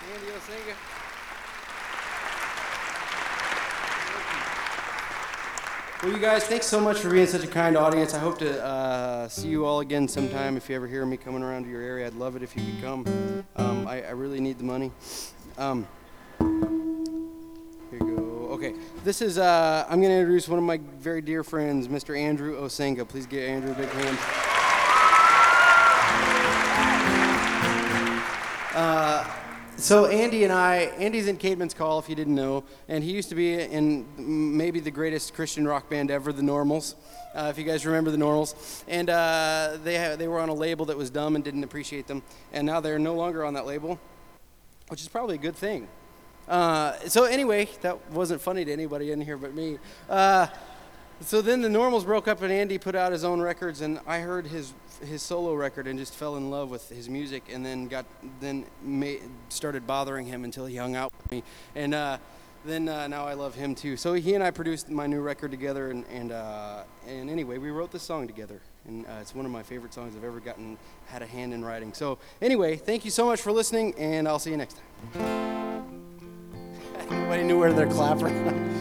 Andy Osenga. Well, you guys, thanks so much for being such a kind audience. I hope to see you all again sometime. If you ever hear me coming around to your area, I'd love it if you could come. I really need the money. Here you go. Okay, this is, I'm going to introduce one of my very dear friends, Mr. Andrew Osenga. Please give Andrew a big hand. So Andy's in Caedmon's Call, if you didn't know, and he used to be in maybe the greatest Christian rock band ever, the Normals, if you guys remember the Normals. And they were on a label that was dumb and didn't appreciate them, and now they're no longer on that label, which is probably a good thing. So anyway, that wasn't funny to anybody in here but me. So then the Normals broke up and Andy put out his own records, and I heard his solo record and just fell in love with his music, and then started bothering him until he hung out with me, and then now I love him too. So he and I produced my new record together, and anyway, we wrote this song together, and it's one of my favorite songs I've ever had a hand in writing. So anyway, thank you so much for listening, and I'll see you next time. Nobody knew where they're clapping.